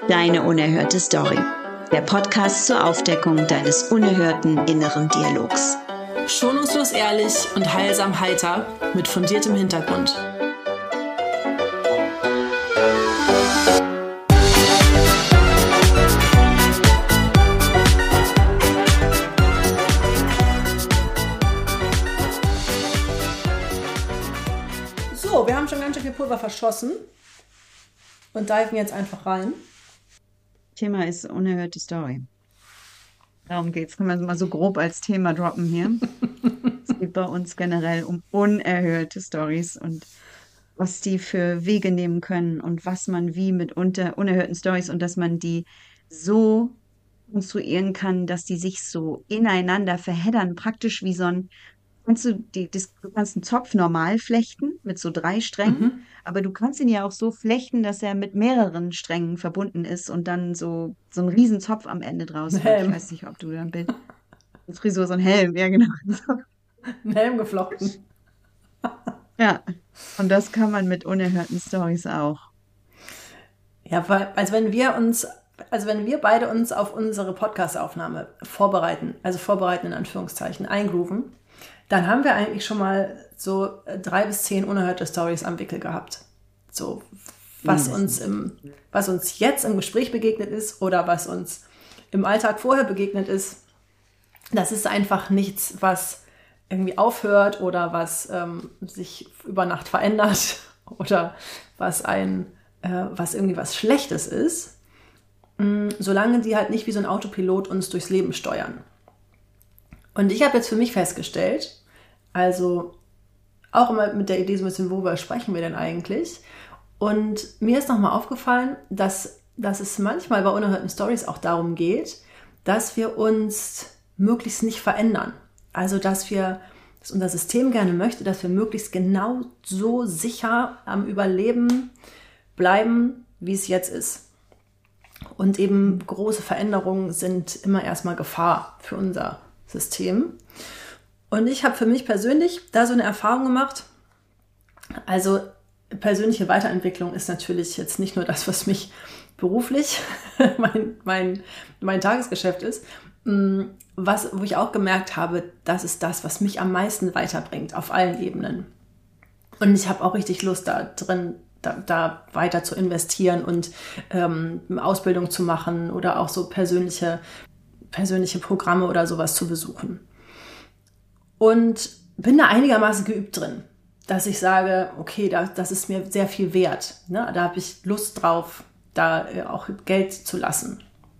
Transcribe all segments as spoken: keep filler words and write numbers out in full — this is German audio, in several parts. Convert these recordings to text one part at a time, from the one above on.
Deine unerhörte Story. Der Podcast zur Aufdeckung deines unerhörten inneren Dialogs. Schonungslos ehrlich und heilsam heiter mit fundiertem Hintergrund. So, wir haben schon ganz schön viel Pulver verschossen und diven jetzt einfach rein. Thema ist unerhörte Story. Darum geht's. Können wir mal so grob als Thema droppen hier. Es geht bei uns generell um unerhörte Stories und was die für Wege nehmen können und was man wie mit unter unerhörten Stories und dass man die so konstruieren kann, dass die sich so ineinander verheddern, praktisch wie so ein, kannst du, die, das, du kannst einen Zopf normal flechten mit so drei Strängen, Mhm. aber du kannst ihn ja auch so flechten, dass er mit mehreren Strängen verbunden ist und dann so, so ein Riesenzopf am Ende draus Ein wird. Ich Helm. weiß nicht, ob du da ein Bild. Eine Frisur, so ein Helm, ja genau. Ein Helm geflochten. Ja, und das kann man mit unerhörten Stories auch. Ja, weil, also wenn wir uns, also wenn wir beide uns auf unsere Podcast-Aufnahme vorbereiten, also vorbereiten in Anführungszeichen, eingrooven, dann haben wir eigentlich schon mal so drei bis zehn unerhörte Stories am Wickel gehabt. So, was uns im, was uns jetzt im Gespräch begegnet ist oder was uns im Alltag vorher begegnet ist. Das ist einfach nichts, was irgendwie aufhört oder was ähm, sich über Nacht verändert oder was ein, äh, was irgendwie was Schlechtes ist, mh, solange die halt nicht wie so ein Autopilot uns durchs Leben steuern. Und ich habe jetzt für mich festgestellt, also auch immer mit der Idee so ein bisschen, worüber sprechen wir denn eigentlich? Und mir ist nochmal aufgefallen, dass, dass es manchmal bei unerhörten Stories auch darum geht, dass wir uns möglichst nicht verändern. Also dass wir, dass unser System gerne möchte, dass wir möglichst genau so sicher am Überleben bleiben, wie es jetzt ist. Und eben große Veränderungen sind immer erstmal Gefahr für unser System. Und ich habe für mich persönlich da so eine Erfahrung gemacht. Also persönliche Weiterentwicklung ist natürlich jetzt nicht nur das, was mich beruflich mein, mein, mein Tagesgeschäft ist, was, wo ich auch gemerkt habe, das ist das, was mich am meisten weiterbringt auf allen Ebenen. Und ich habe auch richtig Lust da drin, da, da weiter zu investieren und ähm, Ausbildung zu machen oder auch so persönliche persönliche Programme oder sowas zu besuchen. Und bin da einigermaßen geübt drin, dass ich sage, okay, da, das ist mir sehr viel wert. Ne? Da habe ich Lust drauf, da äh, auch Geld zu lassen.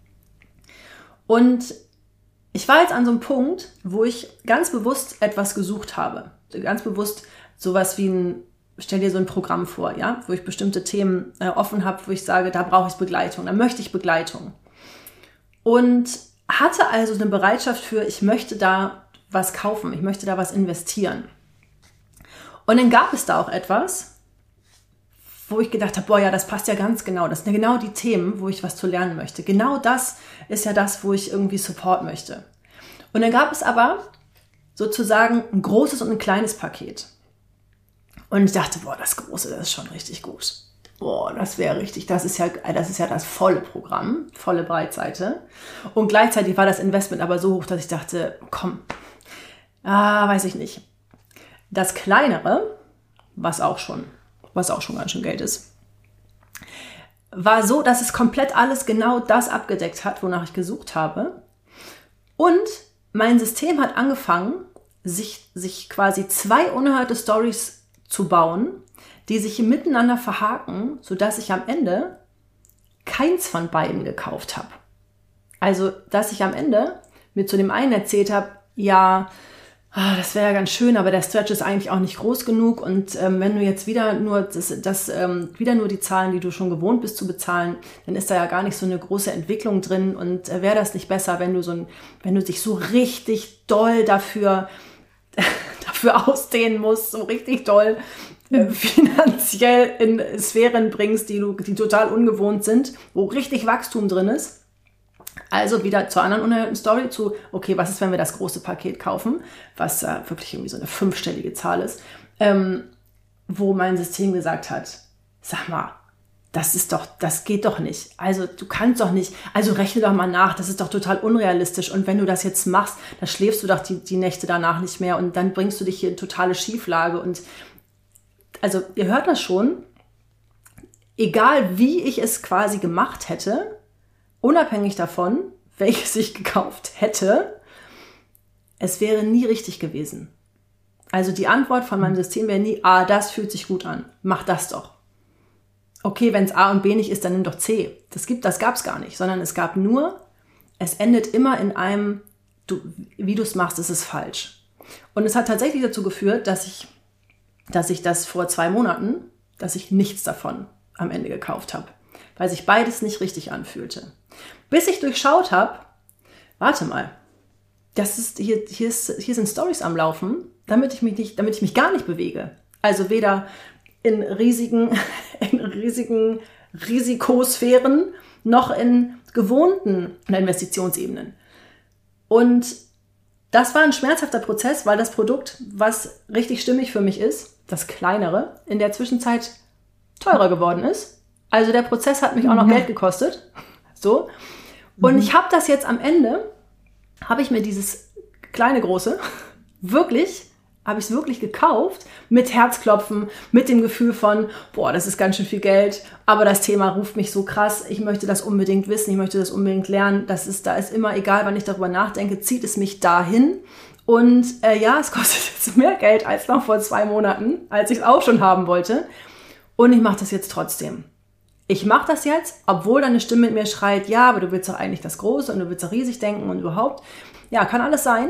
Und ich war jetzt an so einem Punkt, wo ich ganz bewusst etwas gesucht habe. Ganz bewusst sowas wie ein, stell dir so ein Programm vor, ja, wo ich bestimmte Themen äh, offen habe, wo ich sage, da brauche ich Begleitung, da möchte ich Begleitung. Und hatte also eine Bereitschaft für, ich möchte da was kaufen, ich möchte da was investieren. Und dann gab es da auch etwas, wo ich gedacht habe, boah, ja, das passt ja ganz genau. Das sind ja genau die Themen, wo ich was zu lernen möchte. Genau das ist ja das, wo ich irgendwie Support möchte. Und dann gab es aber sozusagen ein großes und ein kleines Paket. Und ich dachte, boah, das Große, das ist schon richtig gut. Boah, das wäre richtig, das ist ja, das ist ja das volle Programm, volle Breitseite. Und gleichzeitig war das Investment aber so hoch, dass ich dachte, komm, ah, weiß ich nicht. Das Kleinere, was auch schon, was auch schon ganz schön Geld ist, war so, dass es komplett alles genau das abgedeckt hat, wonach ich gesucht habe. Und mein System hat angefangen, sich, sich quasi zwei unerhörte Stories zu bauen, die sich miteinander verhaken, sodass ich am Ende keins von beiden gekauft habe. Also, dass ich am Ende mir zu dem einen erzählt habe, ja, das wäre ja ganz schön, aber der Stretch ist eigentlich auch nicht groß genug und ähm, wenn du jetzt wieder nur das, das ähm, wieder nur die Zahlen, die du schon gewohnt bist zu bezahlen, dann ist da ja gar nicht so eine große Entwicklung drin und äh, wäre das nicht besser, wenn du so ein, wenn du dich so richtig doll dafür dafür ausdehnen musst, so richtig doll äh, finanziell in Sphären bringst, die du, die total ungewohnt sind, wo richtig Wachstum drin ist. Also wieder zur anderen unerhörten Story, zu, okay, was ist, wenn wir das große Paket kaufen, was äh, wirklich irgendwie so eine fünfstellige Zahl ist, ähm, wo mein System gesagt hat, sag mal, das ist doch, das geht doch nicht. Also du kannst doch nicht, also rechne doch mal nach, das ist doch total unrealistisch. Und wenn du das jetzt machst, dann schläfst du doch die, die Nächte danach nicht mehr und dann bringst du dich hier in totale Schieflage. Und also ihr hört das schon, egal wie ich es quasi gemacht hätte, unabhängig davon, welches ich gekauft hätte, es wäre nie richtig gewesen. Also die Antwort von meinem System wäre nie, ah, das fühlt sich gut an, mach das doch. Okay, wenn es A und B nicht ist, dann nimm doch C. Das gibt, das gab es gar nicht, sondern es gab nur, es endet immer in einem, du, wie du es machst, ist es falsch. Und es hat tatsächlich dazu geführt, dass ich, dass ich das vor zwei Monaten, dass ich nichts davon am Ende gekauft habe, weil sich beides nicht richtig anfühlte. Bis ich durchschaut habe, warte mal, das ist, hier, hier, ist, hier sind Storys am Laufen, damit ich mich nicht, damit ich mich gar nicht bewege. Also weder in riesigen, in riesigen Risikosphären noch in gewohnten Investitionsebenen. Und das war ein schmerzhafter Prozess, weil das Produkt, was richtig stimmig für mich ist, das kleinere, in der Zwischenzeit teurer geworden ist. Also der Prozess hat mich auch noch Ja. Geld gekostet. So. Und ich habe das jetzt am Ende, habe ich mir dieses kleine Große wirklich, habe ich es wirklich gekauft, mit Herzklopfen, mit dem Gefühl von, boah, das ist ganz schön viel Geld, aber das Thema ruft mich so krass, ich möchte das unbedingt wissen, ich möchte das unbedingt lernen, das ist, da ist immer, egal wann ich darüber nachdenke, zieht es mich dahin. Und äh, ja, es kostet jetzt mehr Geld als noch vor zwei Monaten, als ich es auch schon haben wollte. Und ich mache das jetzt trotzdem. Ich mache das jetzt, obwohl deine Stimme mit mir schreit, ja, aber du willst doch eigentlich das Große und du willst doch riesig denken und überhaupt. Ja, kann alles sein.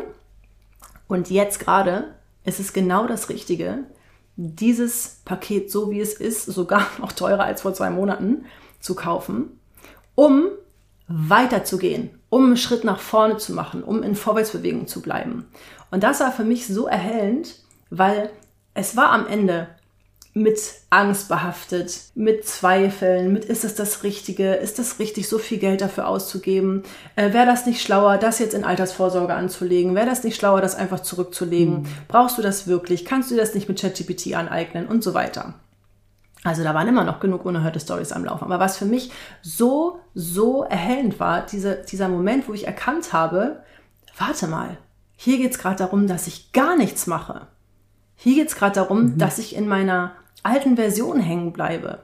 Und jetzt gerade ist es genau das Richtige, dieses Paket, so wie es ist, sogar noch teurer als vor zwei Monaten, zu kaufen, um weiterzugehen, um einen Schritt nach vorne zu machen, um in Vorwärtsbewegung zu bleiben. Und das war für mich so erhellend, weil es war am Ende mit Angst behaftet, mit Zweifeln, mit ist es das Richtige, ist das richtig, so viel Geld dafür auszugeben, äh, wäre das nicht schlauer, das jetzt in Altersvorsorge anzulegen, wäre das nicht schlauer, das einfach zurückzulegen, mhm. brauchst du das wirklich, kannst du das nicht mit ChatGPT aneignen und so weiter. Also da waren immer noch genug unerhörte Storys am Laufen, aber was für mich so, so erhellend war, diese, dieser Moment, wo ich erkannt habe, warte mal, hier geht es gerade darum, dass ich gar nichts mache. Hier geht es gerade darum, mhm. dass ich in meiner alten Version hängen bleibe.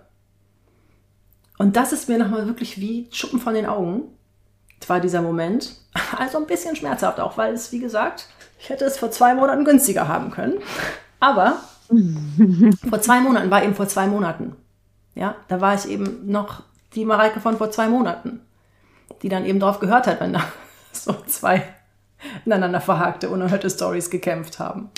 Und das ist mir nochmal wirklich wie Schuppen von den Augen, war dieser Moment. Also ein bisschen schmerzhaft auch, weil es, wie gesagt, ich hätte es vor zwei Monaten günstiger haben können. Aber vor zwei Monaten war eben vor zwei Monaten. Ja, da war ich eben noch die Mareike von vor zwei Monaten, die dann eben drauf gehört hat, wenn da so zwei ineinander verhakte, unerhörte Storys gekämpft haben.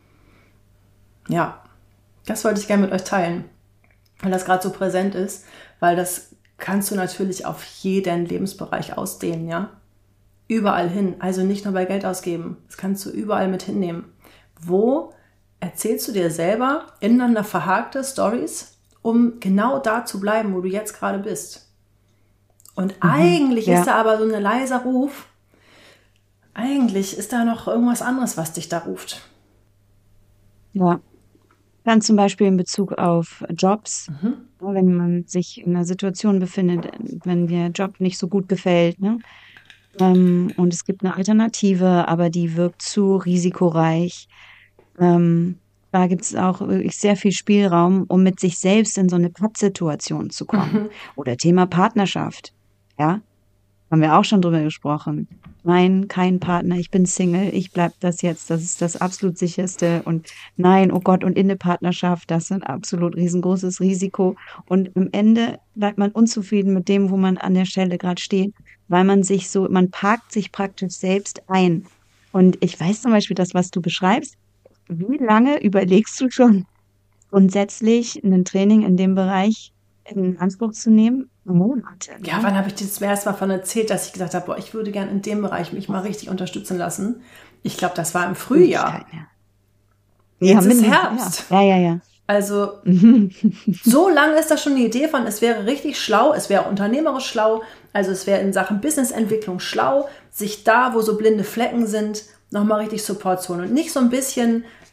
Ja, das wollte ich gerne mit euch teilen, weil das gerade so präsent ist, weil das kannst du natürlich auf jeden Lebensbereich ausdehnen, ja. Überall hin, also nicht nur bei Geld ausgeben, das kannst du überall mit hinnehmen. Wo erzählst du dir selber ineinander verhakte Storys, um genau da zu bleiben, wo du jetzt gerade bist? Und mhm, eigentlich ja. ist da aber so ein leiser Ruf, eigentlich ist da noch irgendwas anderes, was dich da ruft. Ja. Dann zum Beispiel in Bezug auf Jobs, mhm. wenn man sich in einer Situation befindet, wenn der Job nicht so gut gefällt, ne? Ähm, und es gibt eine Alternative, aber die wirkt zu risikoreich. Ähm, da gibt es auch wirklich sehr viel Spielraum, um mit sich selbst in so eine Pattsituation zu kommen. Mhm. Oder Thema Partnerschaft, ja, haben wir auch schon drüber gesprochen. Nein, kein Partner, ich bin Single, ich bleib das jetzt, das ist das absolut sicherste. Und nein, oh Gott, und in der Partnerschaft, das ist ein absolut riesengroßes Risiko. Und am Ende bleibt man unzufrieden mit dem, wo man an der Stelle gerade steht, weil man sich so, man parkt sich praktisch selbst ein. Und ich weiß zum Beispiel das, was du beschreibst. Wie lange überlegst du schon, grundsätzlich ein Training in dem Bereich in Anspruch zu nehmen? Monate. Ja, wann habe ich dir zum ersten Mal davon erzählt, dass ich gesagt habe, boah, ich würde gerne in dem Bereich mich mal richtig unterstützen lassen. Ich glaube, das war im Frühjahr. Ja, Jetzt ist Herbst. Ja, ja, ja. Also so lange ist das schon eine Idee von, es wäre richtig schlau, es wäre unternehmerisch schlau, also es wäre in Sachen Businessentwicklung schlau, sich da, wo so blinde Flecken sind, nochmal richtig Support zu holen und nicht so ein bisschen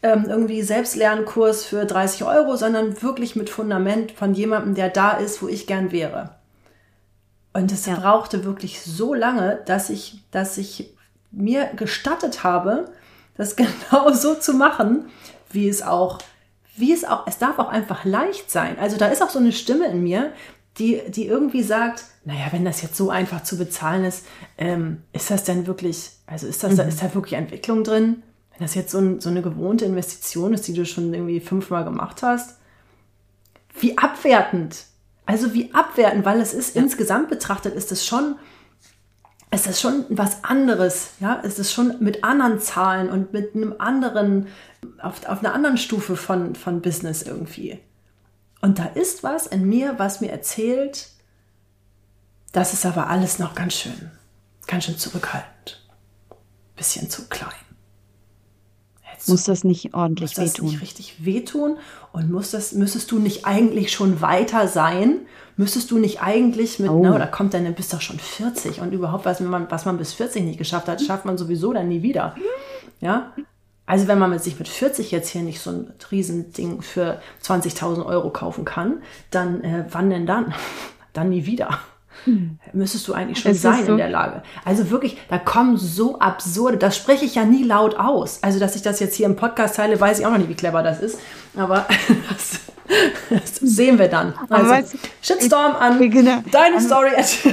ähm, irgendwie Selbstlernkurs für dreißig Euro, sondern wirklich mit Fundament von jemandem, der da ist, wo ich gern wäre. Und es Ja. brauchte wirklich so lange, dass ich, dass ich mir gestattet habe, das genau so zu machen, wie es auch, wie es auch, es darf auch einfach leicht sein. Also da ist auch so eine Stimme in mir, die, die irgendwie sagt, naja, wenn das jetzt so einfach zu bezahlen ist, ähm, ist das denn wirklich, also ist das, mhm. ist da wirklich Entwicklung drin? Wenn das jetzt so, ein, so eine gewohnte Investition ist, die du schon irgendwie fünfmal gemacht hast, wie abwertend. Also wie abwertend, weil es ist, ja. insgesamt betrachtet, ist es schon, es ist schon was anderes, ja, es ist schon mit anderen Zahlen und mit einem anderen, auf, auf einer anderen Stufe von, von Business irgendwie. Und da ist was in mir, was mir erzählt, das ist aber alles noch ganz schön, ganz schön zurückhaltend, bisschen zu klein. Jetzt muss das nicht ordentlich muss das wehtun? Nicht richtig wehtun und muss das, müsstest du nicht eigentlich schon weiter sein? Müsstest du nicht eigentlich mit, Oh. na, da kommt dann, du bist doch schon vierzig und überhaupt, was man, was man bis vierzig nicht geschafft hat, schafft man sowieso dann nie wieder. Ja? Also wenn man mit sich mit vierzig jetzt hier nicht so ein Riesending für zwanzigtausend Euro kaufen kann, dann äh, wann denn dann? Dann nie wieder. Hm. Müsstest du eigentlich schon Es ist sein so- in der Lage. Also wirklich, da kommen so absurde, das spreche ich ja nie laut aus. Also dass ich das jetzt hier im Podcast teile, weiß ich auch noch nicht, wie clever das ist. Aber das, das sehen wir dann. Also weißt du, Shitstorm an genau. deine An- Story.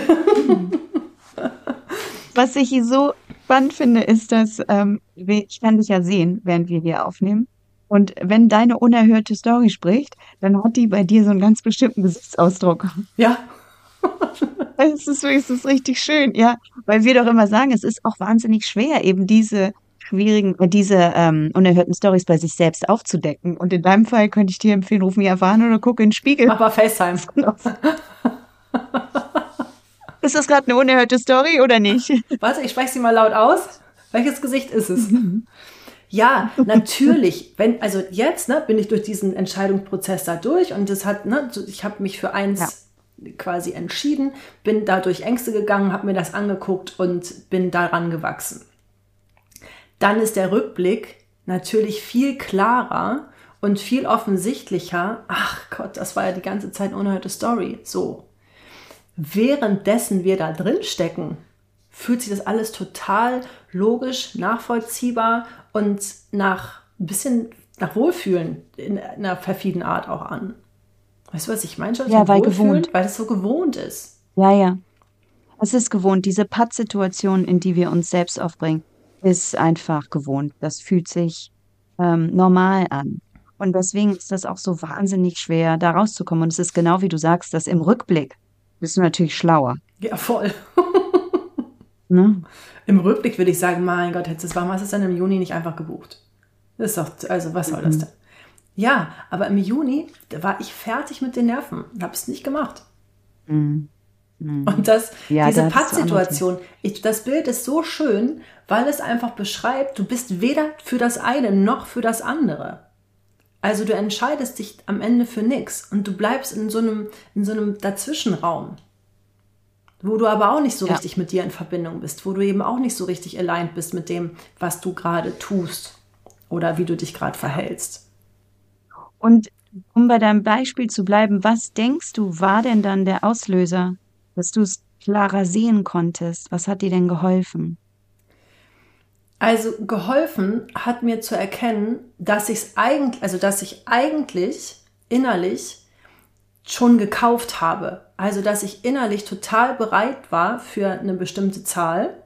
Was ich so spannend finde, ist, dass ähm, wir- ich kann dich ja sehen, während wir hier aufnehmen. Und wenn deine unerhörte Story spricht, dann hat die bei dir so einen ganz bestimmten Gesichtsausdruck. Ja, Es ist, es ist richtig schön, ja. Weil wir doch immer sagen, es ist auch wahnsinnig schwer, eben diese schwierigen, äh, diese ähm, unerhörten Stories bei sich selbst aufzudecken. Und in deinem Fall könnte ich dir empfehlen, ruf mich einfach an oder guck in den Spiegel. mach mal FaceTime. Ist das gerade eine unerhörte Story oder nicht? Warte, ich spreche sie mal laut aus. Welches Gesicht ist es? Ja, natürlich. Wenn, also jetzt ne, bin ich durch diesen Entscheidungsprozess da durch und das hat, ne, so- ich habe mich für eins Ja. quasi entschieden, bin da durch Ängste gegangen, habe mir das angeguckt und bin daran gewachsen. Dann ist der Rückblick natürlich viel klarer und viel offensichtlicher. Ach Gott, das war ja die ganze Zeit eine unerhörte Story. So. Währenddessen wir da drin stecken, fühlt sich das alles total logisch, nachvollziehbar und nach ein bisschen nach Wohlfühlen in einer perfiden Art auch an. Weißt du, was ich meine? Schon Ja, mit weil Wohlfühlen? gewohnt. Weil es so gewohnt ist. Ja, ja. Es ist gewohnt. Diese Pattsituation, in die wir uns selbst aufbringen, ist einfach gewohnt. Das fühlt sich ähm, normal an. Und deswegen ist das auch so wahnsinnig schwer, da rauszukommen. Und es ist genau wie du sagst, dass im Rückblick bist du natürlich schlauer. Ja, voll. Ne? Im Rückblick würde ich sagen, mein Gott, hättest du, warum hast du es dann im Juni nicht einfach gebucht? Das ist doch, also was soll das denn? Ja, aber im Juni, da war ich fertig mit den Nerven und habe es nicht gemacht. Mhm. Mhm. Und das, Ja, diese da hattest du andere Pattsituation, ich, das Bild ist so schön, weil es einfach beschreibt, du bist weder für das eine noch für das andere. Also du entscheidest dich am Ende für nichts und du bleibst in so einem, in so einem Dazwischenraum, wo du aber auch nicht so Ja. richtig mit dir in Verbindung bist, wo du eben auch nicht so richtig aligned bist mit dem, was du gerade tust oder wie du dich gerade verhältst. Und um bei deinem Beispiel zu bleiben, was denkst du, war denn dann der Auslöser, dass du es klarer sehen konntest? Was hat dir denn geholfen? Also geholfen hat mir zu erkennen, dass ich es eigentlich, also dass ich eigentlich innerlich schon gekauft habe. Also dass ich innerlich total bereit war für eine bestimmte Zahl.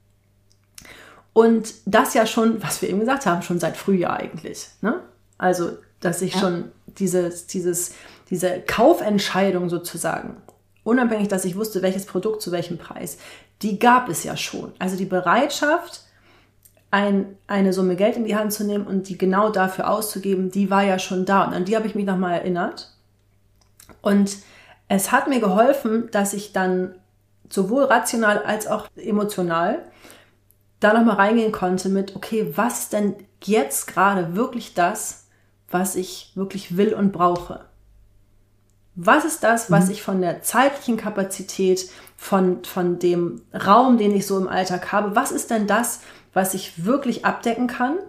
Und das ja schon, was wir eben gesagt haben, schon seit Frühjahr eigentlich. Ne? Also dass ich Ja. schon dieses, dieses, diese Kaufentscheidung sozusagen, unabhängig, dass ich wusste, welches Produkt zu welchem Preis, die gab es ja schon. Also die Bereitschaft, ein, eine Summe Geld in die Hand zu nehmen und die genau dafür auszugeben, die war ja schon da. Und an die habe ich mich nochmal erinnert. Und es hat mir geholfen, dass ich dann sowohl rational als auch emotional da nochmal reingehen konnte mit, okay, was ist denn jetzt gerade wirklich das, was ich wirklich will und brauche? Was ist das, was ich von der zeitlichen Kapazität, von, von dem Raum, den ich so im Alltag habe, was ist denn das, was ich wirklich abdecken kann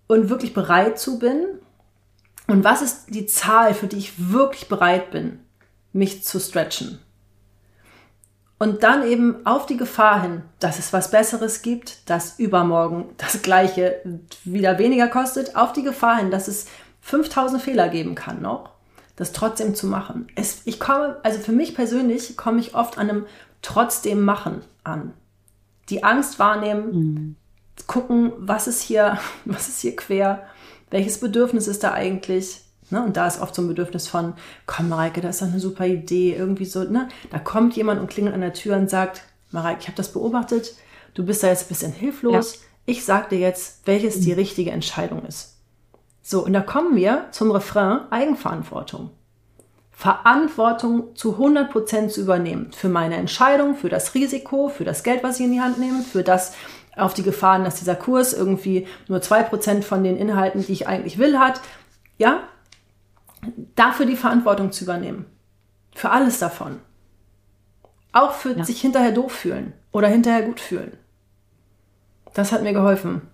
und wirklich bereit zu bin? Und was ist die Zahl, für die ich wirklich bereit bin, mich zu stretchen? Und dann eben auf die Gefahr hin, dass es was Besseres gibt, dass übermorgen das Gleiche wieder weniger kostet, auf die Gefahr hin, dass es fünftausend Fehler geben kann noch, das trotzdem zu machen. Es, ich komme, also für mich persönlich komme ich oft an einem trotzdem machen an. Die Angst wahrnehmen, mhm. gucken, was ist hier, was ist hier quer, welches Bedürfnis ist da eigentlich? Ne? Und da ist oft so ein Bedürfnis von, komm Mareike, das ist doch eine super Idee, irgendwie so, ne? Da kommt jemand und klingelt an der Tür und sagt, Mareike, ich habe das beobachtet, du bist da jetzt ein bisschen hilflos, ja. Ich sag dir jetzt, welches die richtige Entscheidung ist. So, und da kommen wir zum Refrain Eigenverantwortung. Verantwortung zu hundert Prozent zu übernehmen für meine Entscheidung, für das Risiko, für das Geld, was ich in die Hand nehme, für das auf die Gefahren, dass dieser Kurs irgendwie nur zwei Prozent von den Inhalten, die ich eigentlich will, hat. Ja, dafür die Verantwortung zu übernehmen. Für alles davon. Auch für ja. sich hinterher doof fühlen oder hinterher gut fühlen. Das hat mir geholfen.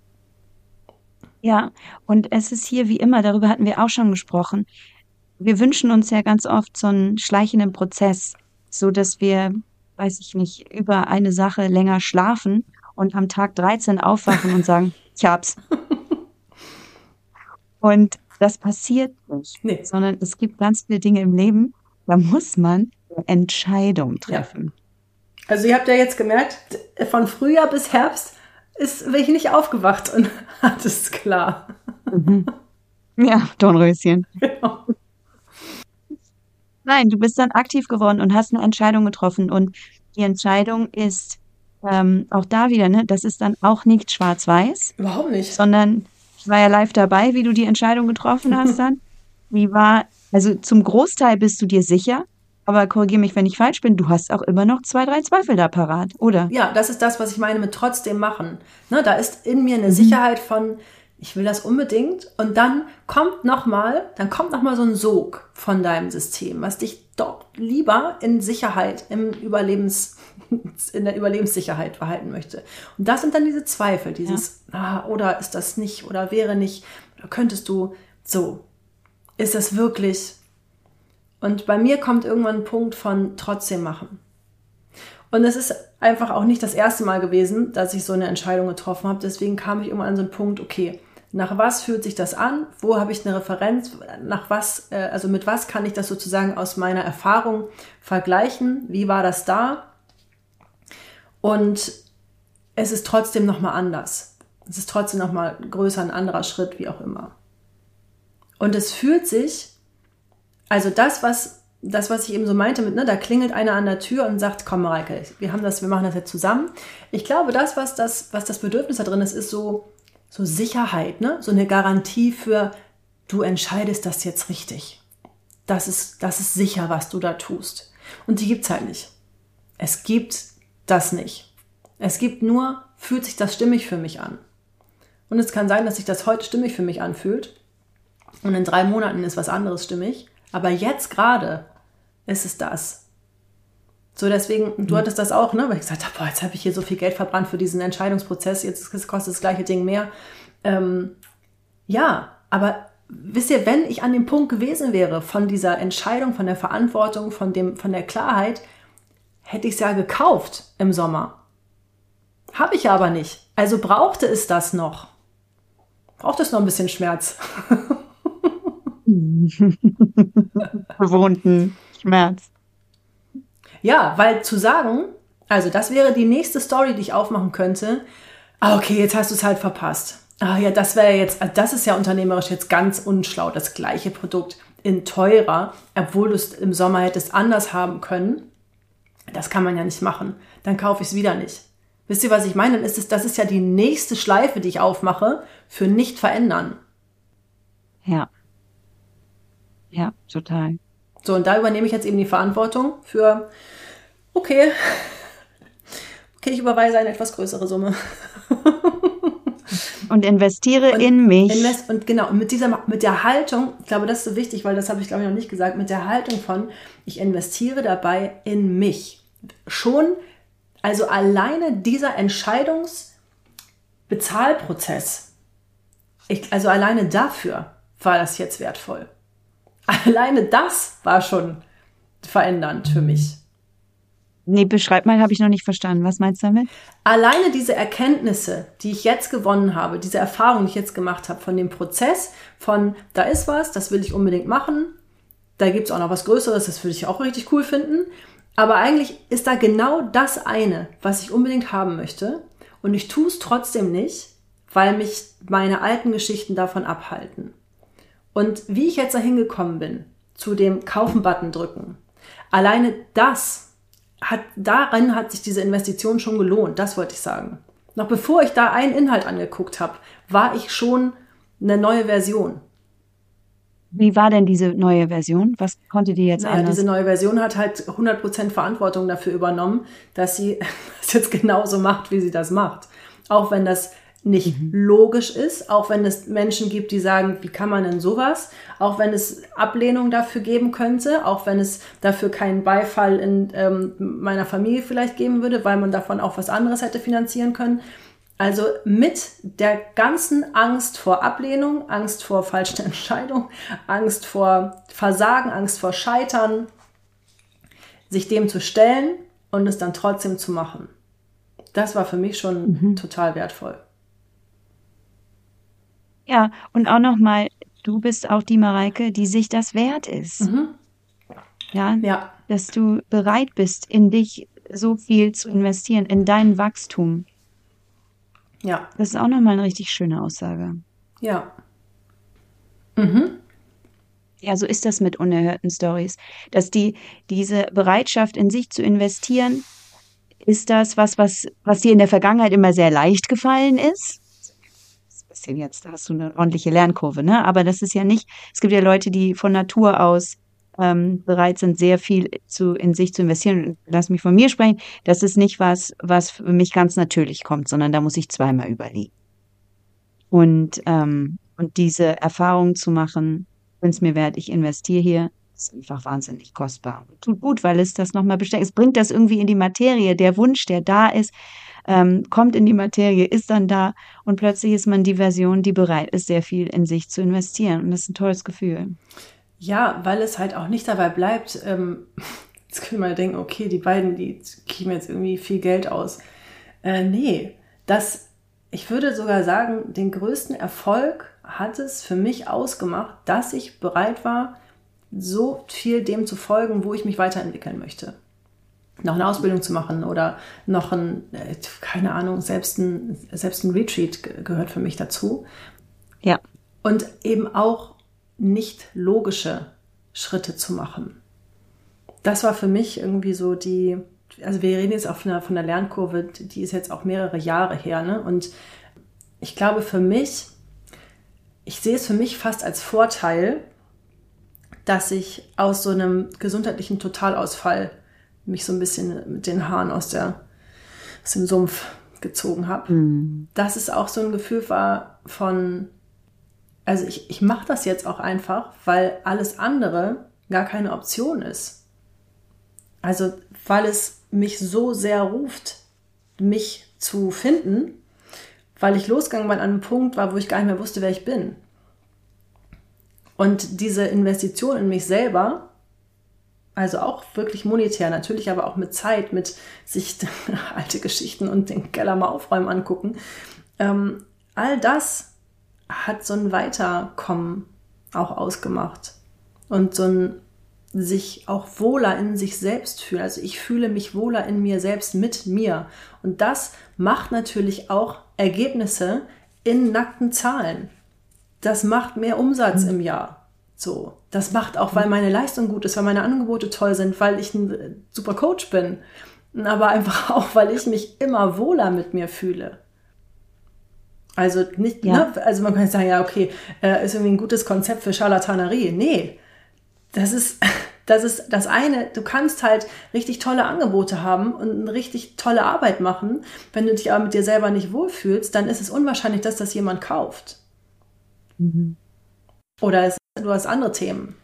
Ja, und es ist hier wie immer, darüber hatten wir auch schon gesprochen. Wir wünschen uns ja ganz oft so einen schleichenden Prozess, so dass wir, weiß ich nicht, über eine Sache länger schlafen und am Tag dreizehn aufwachen und sagen, ich hab's. Und das passiert nicht, nee. Sondern es gibt ganz viele Dinge im Leben, da muss man eine Entscheidung treffen. Ja. Also ihr habt ja jetzt gemerkt, von Frühjahr bis Herbst ist bin ich nicht aufgewacht und hatte es klar. Mhm. Ja, Dornröschen. Genau. Nein, du bist dann aktiv geworden und hast eine Entscheidung getroffen. Und die Entscheidung ist ähm, auch da wieder, ne, das ist dann auch nicht schwarz-weiß. Überhaupt nicht. Sondern ich war ja live dabei, wie du die Entscheidung getroffen hast dann. Wie war, also zum Großteil bist du dir sicher, aber korrigiere mich, wenn ich falsch bin, du hast auch immer noch zwei, drei Zweifel da parat, oder? Ja, das ist das, was ich meine mit trotzdem machen. Ne, da ist in mir eine mhm. Sicherheit von, ich will das unbedingt. Und dann kommt nochmal, dann kommt nochmal so ein Sog von deinem System, was dich doch lieber in Sicherheit, im Überlebens, in der Überlebenssicherheit verhalten möchte. Und das sind dann diese Zweifel, dieses, ja. ah, oder ist das nicht, oder wäre nicht, oder könntest du, so, ist das wirklich? Und bei mir kommt irgendwann ein Punkt von trotzdem machen. Und es ist einfach auch nicht das erste Mal gewesen, dass ich so eine Entscheidung getroffen habe. Deswegen kam ich irgendwann an so einen Punkt, okay, nach was fühlt sich das an? Wo habe ich eine Referenz? Nach was, äh, also mit was kann ich das sozusagen aus meiner Erfahrung vergleichen? Wie war das da? Und es ist trotzdem nochmal anders. Es ist trotzdem nochmal größer, ein anderer Schritt, wie auch immer. Und es fühlt sich, also das, was, das, was ich eben so meinte, mit, ne, da klingelt einer an der Tür und sagt, komm Mareike, wir haben das, wir machen das jetzt zusammen. Ich glaube, das, was das, was das Bedürfnis da drin ist, ist so, so Sicherheit, ne? So eine Garantie für, du entscheidest das jetzt richtig. Das ist, das ist sicher, was du da tust. Und die gibt's halt nicht. Es gibt das nicht. Es gibt nur, fühlt sich das stimmig für mich an. Und es kann sein, dass sich das heute stimmig für mich anfühlt. Und in drei Monaten ist was anderes stimmig. Aber jetzt gerade ist es das. So, deswegen, mhm. du hattest das auch, ne? Weil ich gesagt habe, boah, jetzt habe ich hier so viel Geld verbrannt für diesen Entscheidungsprozess, jetzt kostet das gleiche Ding mehr. Ähm, ja, aber wisst ihr, wenn ich an dem Punkt gewesen wäre, von dieser Entscheidung, von der Verantwortung, von dem, von der Klarheit, hätte ich es ja gekauft im Sommer. Habe ich aber nicht. Also brauchte es das noch. Braucht es noch ein bisschen Schmerz. Gewohnten Schmerz. Ja, weil zu sagen, also das wäre die nächste Story, die ich aufmachen könnte. Ah, okay, jetzt hast du es halt verpasst. Ah ja, das wäre jetzt, das ist ja unternehmerisch jetzt ganz unschlau, das gleiche Produkt in teurer, obwohl du es im Sommer hättest anders haben können. Das kann man ja nicht machen. Dann kaufe ich es wieder nicht. Wisst ihr, was ich meine? Dann ist es, das ist ja die nächste Schleife, die ich aufmache für nicht verändern. Ja. Ja, total. So, und da übernehme ich jetzt eben die Verantwortung für, okay, okay, ich überweise eine etwas größere Summe. Und investiere und in mich. Invest, und genau, mit dieser, mit der Haltung, ich glaube, das ist so wichtig, weil das habe ich, glaube ich, noch nicht gesagt, mit der Haltung von, ich investiere dabei in mich. Schon, also alleine dieser Entscheidungsbezahlprozess ich, also alleine dafür war das jetzt wertvoll. Alleine das war schon verändernd für mich. Nee, beschreib mal, habe ich noch nicht verstanden. Was meinst du damit? Alleine diese Erkenntnisse, die ich jetzt gewonnen habe, diese Erfahrung, die ich jetzt gemacht habe von dem Prozess, von da ist was, das will ich unbedingt machen, da gibt es auch noch was Größeres, das würde ich auch richtig cool finden, aber eigentlich ist da genau das eine, was ich unbedingt haben möchte und ich tue es trotzdem nicht, weil mich meine alten Geschichten davon abhalten. Und wie ich jetzt dahin gekommen bin, zu dem Kaufen-Button drücken, alleine das Hat, darin hat sich diese Investition schon gelohnt, das wollte ich sagen. Noch bevor ich da einen Inhalt angeguckt habe, war ich schon eine neue Version. Wie war denn diese neue Version? Was konnte die jetzt Naja, anders? diese neue Version hat halt hundert Prozent Verantwortung dafür übernommen, dass sie das jetzt genauso macht, wie sie das macht. Auch wenn das nicht mhm. logisch ist, auch wenn es Menschen gibt, die sagen, wie kann man denn sowas? Auch wenn es Ablehnung dafür geben könnte, auch wenn es dafür keinen Beifall in ähm, meiner Familie vielleicht geben würde, weil man davon auch was anderes hätte finanzieren können. Also mit der ganzen Angst vor Ablehnung, Angst vor falschen Entscheidungen, Angst vor Versagen, Angst vor Scheitern, sich dem zu stellen und es dann trotzdem zu machen. Das war für mich schon mhm. total wertvoll. Ja, und auch nochmal, du bist auch die Mareike, die sich das wert ist. Mhm. Ja, Ja, dass du bereit bist, in dich so viel zu investieren, in dein Wachstum. ja, Das ist auch nochmal eine richtig schöne Aussage. ja. Mhm. Ja, so ist das mit unerhörten Stories. Dass die, diese Bereitschaft in sich zu investieren, ist das was, was, was dir in der Vergangenheit immer sehr leicht gefallen ist? Bisschen jetzt, da hast du eine ordentliche Lernkurve, ne? Aber das ist ja nicht, es gibt ja Leute, die von Natur aus ähm, bereit sind, sehr viel zu, in sich zu investieren. Lass mich von mir sprechen, das ist nicht was, was für mich ganz natürlich kommt, sondern da muss ich zweimal überlegen. Und, ähm, und diese Erfahrung zu machen, wenn es mir wert, ich investiere hier, ist einfach wahnsinnig kostbar. Tut gut, weil es das nochmal bestärkt. Es bringt das irgendwie in die Materie. Der Wunsch, der da ist, ähm, kommt in die Materie, ist dann da und plötzlich ist man die Version, die bereit ist, sehr viel in sich zu investieren. Und das ist ein tolles Gefühl. Ja, weil es halt auch nicht dabei bleibt, ähm, jetzt können wir denken, okay, die beiden, die geben jetzt irgendwie viel Geld aus. Äh, nee, das, ich würde sogar sagen, den größten Erfolg hat es für mich ausgemacht, dass ich bereit war, so viel dem zu folgen, wo ich mich weiterentwickeln möchte. Noch eine Ausbildung zu machen oder noch ein, keine Ahnung, selbst ein, selbst ein Retreat gehört für mich dazu. Ja. Und eben auch nicht logische Schritte zu machen. Das war für mich irgendwie so die, also wir reden jetzt auch von der, von der Lernkurve, die ist jetzt auch mehrere Jahre her, ne? Und ich glaube für mich, ich sehe es für mich fast als Vorteil, dass ich aus so einem gesundheitlichen Totalausfall mich so ein bisschen mit den Haaren aus, der, aus dem Sumpf gezogen habe. Mhm. Dass es auch so ein Gefühl war von, also ich, ich mache das jetzt auch einfach, weil alles andere gar keine Option ist. Also weil es mich so sehr ruft, mich zu finden, weil ich losgegangen bin an einem Punkt war, wo ich gar nicht mehr wusste, wer ich bin. Und diese Investition in mich selber, also auch wirklich monetär, natürlich aber auch mit Zeit, mit sich alte Geschichten und den Keller mal aufräumen angucken, ähm, all das hat so ein Weiterkommen auch ausgemacht und so ein sich auch wohler in sich selbst fühlen. Also ich fühle mich wohler in mir selbst mit mir. Und das macht natürlich auch Ergebnisse in nackten Zahlen. Das macht mehr Umsatz im Jahr. So. Das macht auch, weil meine Leistung gut ist, weil meine Angebote toll sind, weil ich ein super Coach bin. Aber einfach auch, weil ich mich immer wohler mit mir fühle. Also nicht, ja. ne? Also man kann sagen, ja, okay, äh, ist irgendwie ein gutes Konzept für Scharlatanerie. Nee, das ist, das ist das eine, du kannst halt richtig tolle Angebote haben und eine richtig tolle Arbeit machen. Wenn du dich aber mit dir selber nicht wohlfühlst, dann ist es unwahrscheinlich, dass das jemand kauft. Mhm. Oder es, du hast andere Themen.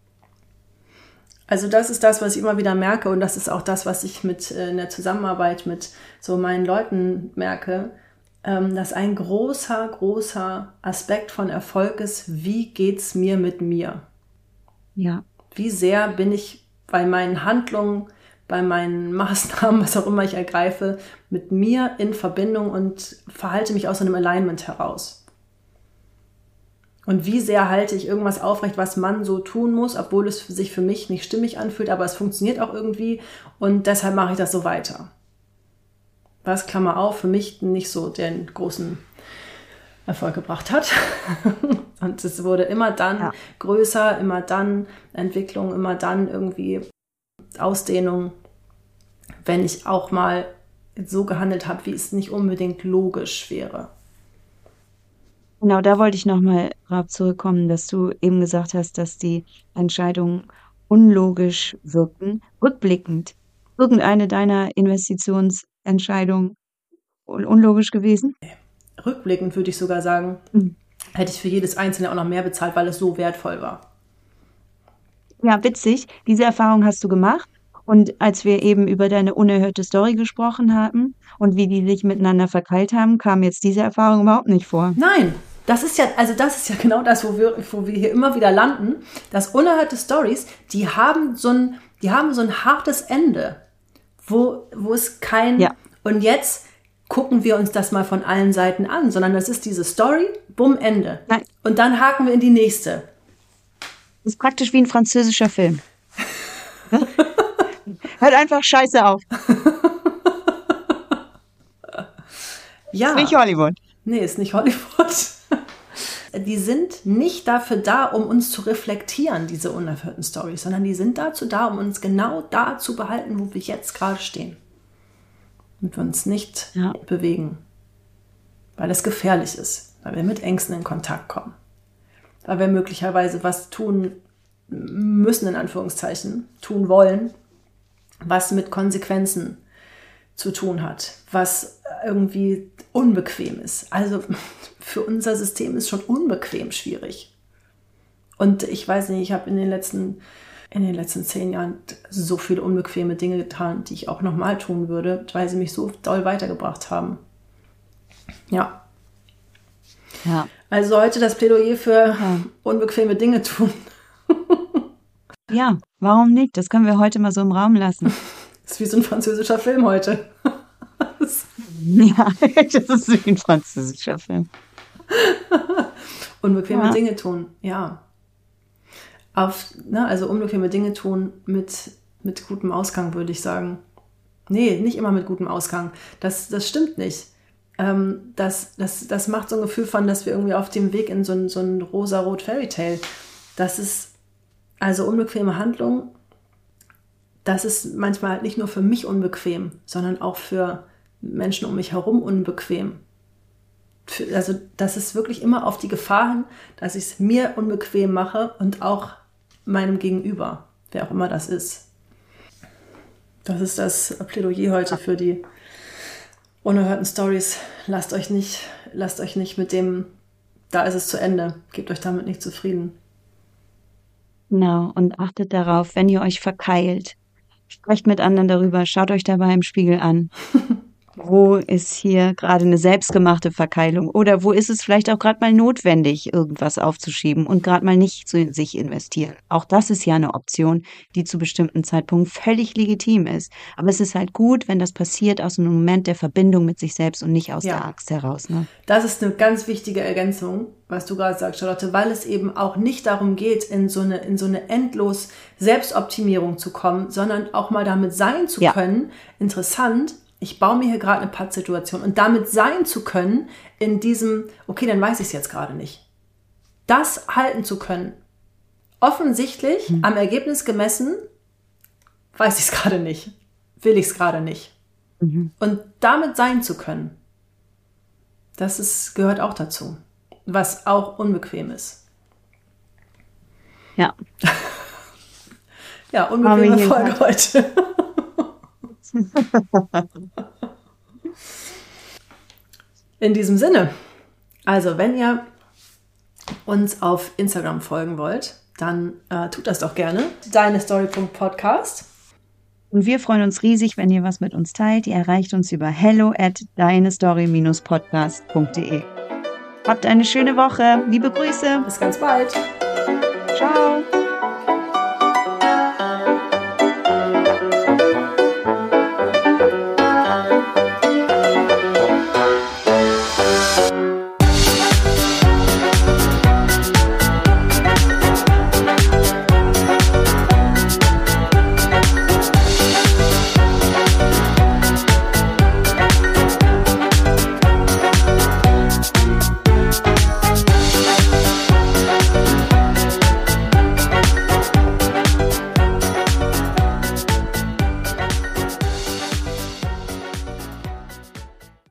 Also das ist das, was ich immer wieder merke und das ist auch das, was ich mit äh, in der Zusammenarbeit mit so meinen Leuten merke. ähm, dass ein großer, großer Aspekt von Erfolg ist, wie geht's mir mit mir? Ja. Wie sehr bin ich bei meinen Handlungen, bei meinen Maßnahmen, was auch immer ich ergreife, mit mir in Verbindung und verhalte mich aus einem Alignment heraus? Und wie sehr halte ich irgendwas aufrecht, was man so tun muss, obwohl es sich für mich nicht stimmig anfühlt, aber es funktioniert auch irgendwie und deshalb mache ich das so weiter. Was, Klammer auf, für mich nicht so den großen Erfolg gebracht hat. Und es wurde immer dann ja. größer, immer dann Entwicklung, immer dann irgendwie Ausdehnung, wenn ich auch mal so gehandelt habe, wie es nicht unbedingt logisch wäre. Genau, da wollte ich nochmal drauf zurückkommen, dass du eben gesagt hast, dass die Entscheidungen unlogisch wirkten. Rückblickend, irgendeine deiner Investitionsentscheidungen un- unlogisch gewesen? Rückblickend würde ich sogar sagen, Mhm. hätte ich für jedes Einzelne auch noch mehr bezahlt, weil es so wertvoll war. Ja, witzig. Diese Erfahrung hast du gemacht. Und als wir eben über deine unerhörte Story gesprochen haben und wie die sich miteinander verkeilt haben, kam jetzt diese Erfahrung überhaupt nicht vor. Nein, das ist ja, also das ist ja genau das, wo wir, wo wir hier immer wieder landen. Dass unerhörte Stories, die haben so ein, die haben so ein hartes Ende, wo, wo es kein, Ja. und jetzt gucken wir uns das mal von allen Seiten an, sondern das ist diese Story, bumm, Ende. Nein. Und dann haken wir in die nächste. Das ist praktisch wie ein französischer Film. Hört einfach scheiße auf. Ja. Ist nicht Hollywood. Nee, ist nicht Hollywood. Die sind nicht dafür da, um uns zu reflektieren, diese unerhörten Storys, sondern die sind dazu da, um uns genau da zu behalten, wo wir jetzt gerade stehen. Und wir uns nicht Ja. bewegen. Weil es gefährlich ist. Weil wir mit Ängsten in Kontakt kommen. Weil wir möglicherweise was tun müssen, in Anführungszeichen, tun wollen, was mit Konsequenzen zu tun hat, was irgendwie unbequem ist. Also für unser System ist schon unbequem schwierig. Und ich weiß nicht, ich habe in den letzten, in den letzten zehn Jahren so viele unbequeme Dinge getan, die ich auch nochmal tun würde, weil sie mich so doll weitergebracht haben. Ja. Ja. Also heute das Plädoyer für ja. unbequeme Dinge tun. Ja, warum nicht? Das können wir heute mal so im Raum lassen. Das ist wie so ein französischer Film heute. Ja, das ist wie ein französischer Film. Unbequeme Ja. Dinge tun, ja. Auf, ne, also unbequeme Dinge tun mit, mit gutem Ausgang, würde ich sagen. Nee, nicht immer mit gutem Ausgang. Das, das stimmt nicht. Ähm, das, das, das macht so ein Gefühl von, dass wir irgendwie auf dem Weg in so ein, so ein rosa-rot Fairytale. Das ist, also unbequeme Handlung, das ist manchmal halt nicht nur für mich unbequem, sondern auch für Menschen um mich herum unbequem. Für, also das ist wirklich immer auf die Gefahr hin, dass ich es mir unbequem mache und auch meinem Gegenüber, wer auch immer das ist. Das ist das Plädoyer heute für die unerhörten Stories. Lasst euch nicht, lasst euch nicht mit dem, da ist es zu Ende. Gebt euch damit nicht zufrieden. Genau, und achtet darauf, wenn ihr euch verkeilt, sprecht mit anderen darüber, schaut euch dabei im Spiegel an. Wo ist hier gerade eine selbstgemachte Verkeilung? Oder wo ist es vielleicht auch gerade mal notwendig, irgendwas aufzuschieben und gerade mal nicht zu sich investieren? Auch das ist ja eine Option, die zu bestimmten Zeitpunkten völlig legitim ist. Aber es ist halt gut, wenn das passiert aus einem Moment der Verbindung mit sich selbst und nicht aus Ja. der Angst heraus. Ne? Das ist eine ganz wichtige Ergänzung, was du gerade sagst, Charlotte, weil es eben auch nicht darum geht, in so eine, in so eine endlos Selbstoptimierung zu kommen, sondern auch mal damit sein zu Ja. können. Interessant, ich baue mir hier gerade eine Pattsituation und damit sein zu können in diesem, okay, dann weiß ich es jetzt gerade nicht. Das halten zu können. Offensichtlich, am Ergebnis gemessen, weiß ich es gerade nicht. Will ich es gerade nicht. Mhm. Und damit sein zu können, das ist, gehört auch dazu. Was auch unbequem ist. Ja. Ja, Haben wir unbequeme hier Folge gesagt. heute. In diesem Sinne, also wenn ihr uns auf Instagram folgen wollt, dann äh, tut das doch gerne. Deine Story Punkt Podcast. Und wir freuen uns riesig, wenn ihr was mit uns teilt. Ihr erreicht uns über hello at deinestory podcast punkt de. Habt eine schöne Woche. Liebe Grüße. Bis ganz bald. Ciao.